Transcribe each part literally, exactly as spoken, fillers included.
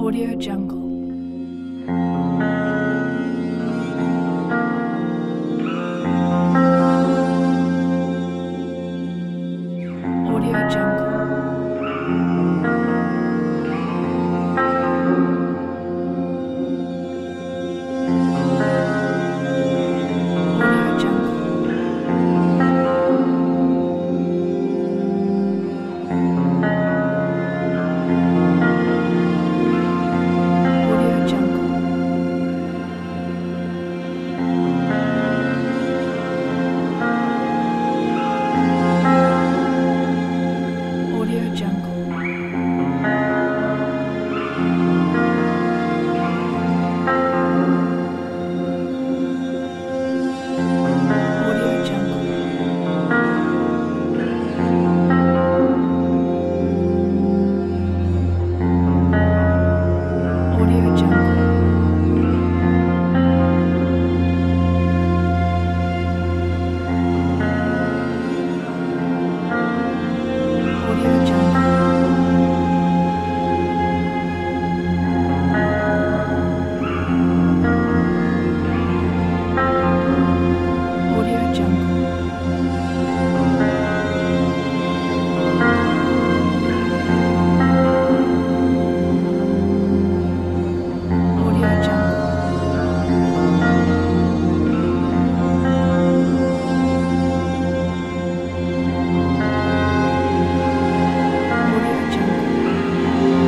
Audio Jungle. Audio Jungle. Audio Jungle. Audio Jungle. Audio Jungle. Audio Jungle. Audio Jungle. Audio Jungle. Audio Jungle. Audio Jungle. Audio Jungle.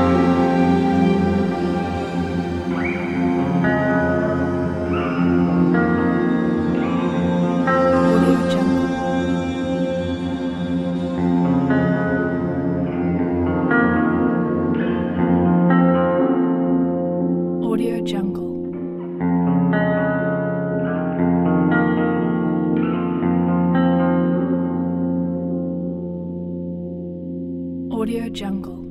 Audio Jungle. Audio Jungle. Audio Jungle.